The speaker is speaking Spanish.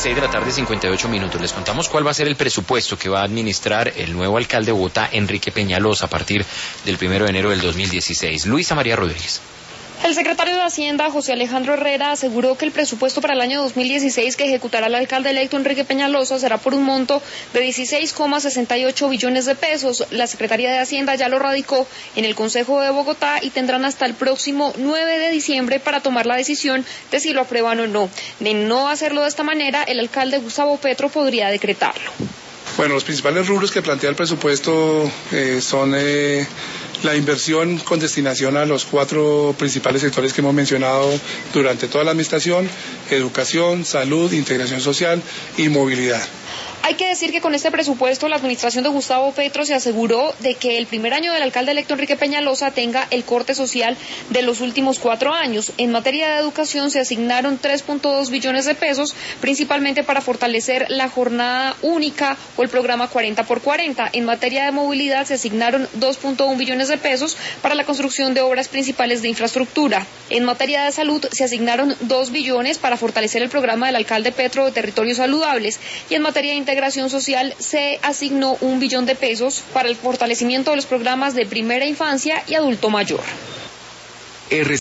6 de la tarde, 58 minutos. Les contamos cuál va a ser el presupuesto que va a administrar el nuevo alcalde de Bogotá, Enrique Peñalosa, a partir del 1 de enero del 2016. Luisa María Rodríguez. El secretario de Hacienda, José Alejandro Herrera, aseguró que el presupuesto para el año 2016 que ejecutará el alcalde electo Enrique Peñalosa será por un monto de 16,68 billones de pesos. La Secretaría de Hacienda ya lo radicó en el Consejo de Bogotá y tendrán hasta el próximo 9 de diciembre para tomar la decisión de si lo aprueban o no. De no hacerlo de esta manera, el alcalde Gustavo Petro podría decretarlo. Bueno, los principales rubros que plantea el presupuesto son la inversión con destinación a los 4 principales sectores que hemos mencionado durante toda la administración: educación, salud, integración social y movilidad. Hay que decir que con este presupuesto la administración de Gustavo Petro se aseguró de que el primer año del alcalde electo Enrique Peñalosa tenga el corte social de los últimos 4 años. En materia de educación se asignaron 3.2 billones de pesos, principalmente para fortalecer la jornada única o el programa 40x40. En materia de movilidad se asignaron 2.1 billones de pesos para la construcción de obras principales de infraestructura. En materia de salud se asignaron 2 billones para fortalecer el programa del alcalde Petro de territorios saludables. Y en materia de integración social se asignó 1 billón de pesos para el fortalecimiento de los programas de primera infancia y adulto mayor.